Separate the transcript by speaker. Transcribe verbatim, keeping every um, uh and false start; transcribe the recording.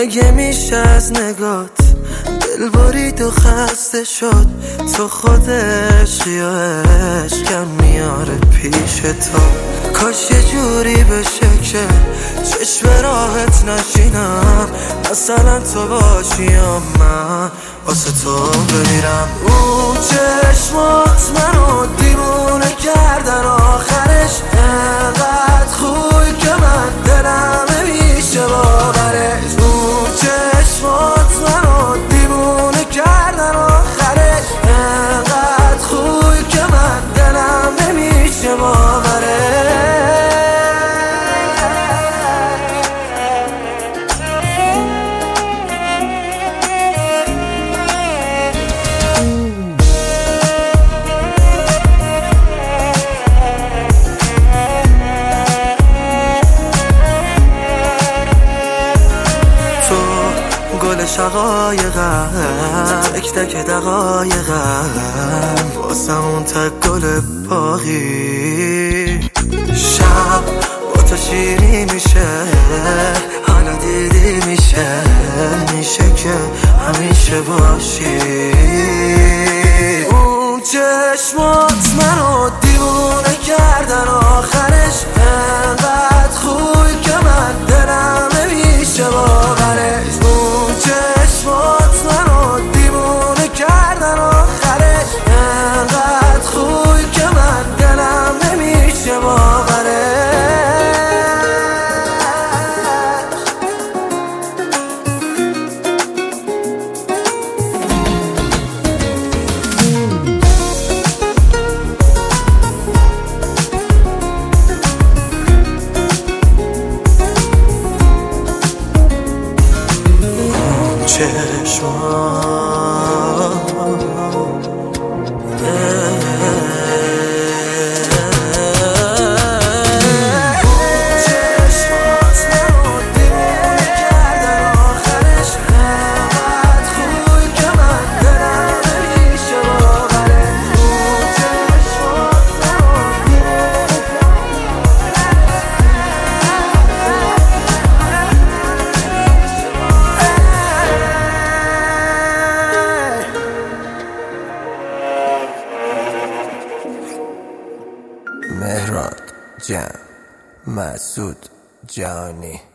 Speaker 1: مگه میشه از نگات دل برید و خسته شد؟ تو خود عشقی و عشقم میاره پیش تو. کاش یه جوری بشه که چشم راحت نشینم، مثلا تو باشی یا من واسه تو بمیرم. اون چشمات منو دیوونه کردن، آخرش انقدر خوبی که من دلم نمیشه باورش. اون چشمات منو دیوونه کردن، آخرش انقدر خوبی که من دلم نمیشه باورش. گل شقایقم، تک تک دقایقم، واسمون تک گل باقی. شب با تو شیری میشه، حالا دیدی میشه، میشه که همیشه باشی. اون چشمات منو دیوونه کردن، آخرش انقدر خوبی که من دلم نمیشه باورش. چشمات منو دیوونه کردن، آخرش انقدر خوبی که من دلم نمیشه باورش.
Speaker 2: مهراد جان، مسعود جانی.